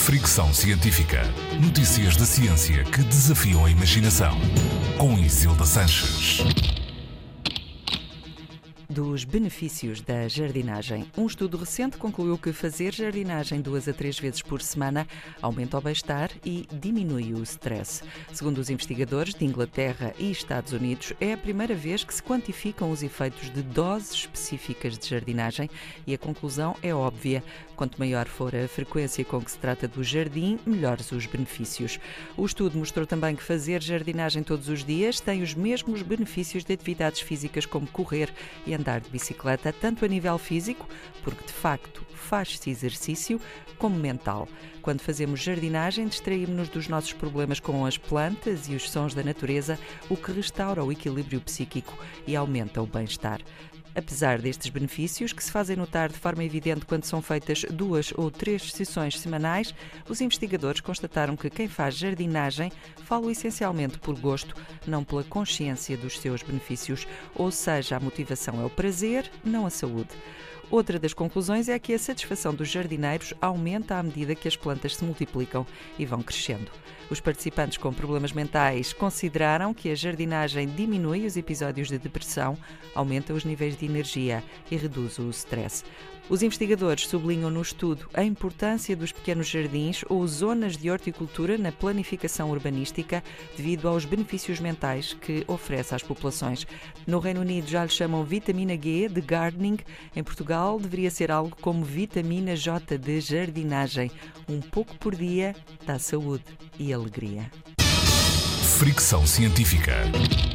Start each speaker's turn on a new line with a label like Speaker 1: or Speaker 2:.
Speaker 1: Fricção Científica. Notícias da ciência que desafiam a imaginação. Com Isilda Sanches.
Speaker 2: Dos benefícios da jardinagem. Um estudo recente concluiu que fazer jardinagem 2 a 3 vezes por semana aumenta o bem-estar e diminui o stress. Segundo os investigadores de Inglaterra e Estados Unidos, é a primeira vez que se quantificam os efeitos de doses específicas de jardinagem e a conclusão é óbvia. Quanto maior for a frequência com que se trata do jardim, melhores os benefícios. O estudo mostrou também que fazer jardinagem todos os dias tem os mesmos benefícios de atividades físicas como correr e andar de bicicleta, tanto a nível físico, porque de facto faz-se exercício, como mental. Quando fazemos jardinagem, distraímos-nos dos nossos problemas com as plantas e os sons da natureza, o que restaura o equilíbrio psíquico e aumenta o bem-estar. Apesar destes benefícios, que se fazem notar de forma evidente quando são feitas 2 ou 3 sessões semanais, os investigadores constataram que quem faz jardinagem fala essencialmente por gosto, não pela consciência dos seus benefícios, ou seja, a motivação é o prazer, não a saúde. Outra das conclusões é que a satisfação dos jardineiros aumenta à medida que as plantas se multiplicam e vão crescendo. Os participantes com problemas mentais consideraram que a jardinagem diminui os episódios de depressão, aumenta os níveis de energia e reduz o stress. Os investigadores sublinham no estudo a importância dos pequenos jardins ou zonas de horticultura na planificação urbanística devido aos benefícios mentais que oferece às populações. No Reino Unido já lhe chamam vitamina G de gardening. Em Portugal deveria ser algo como vitamina J de jardinagem. Um pouco por dia dá saúde e alegria.
Speaker 1: Fricção Científica.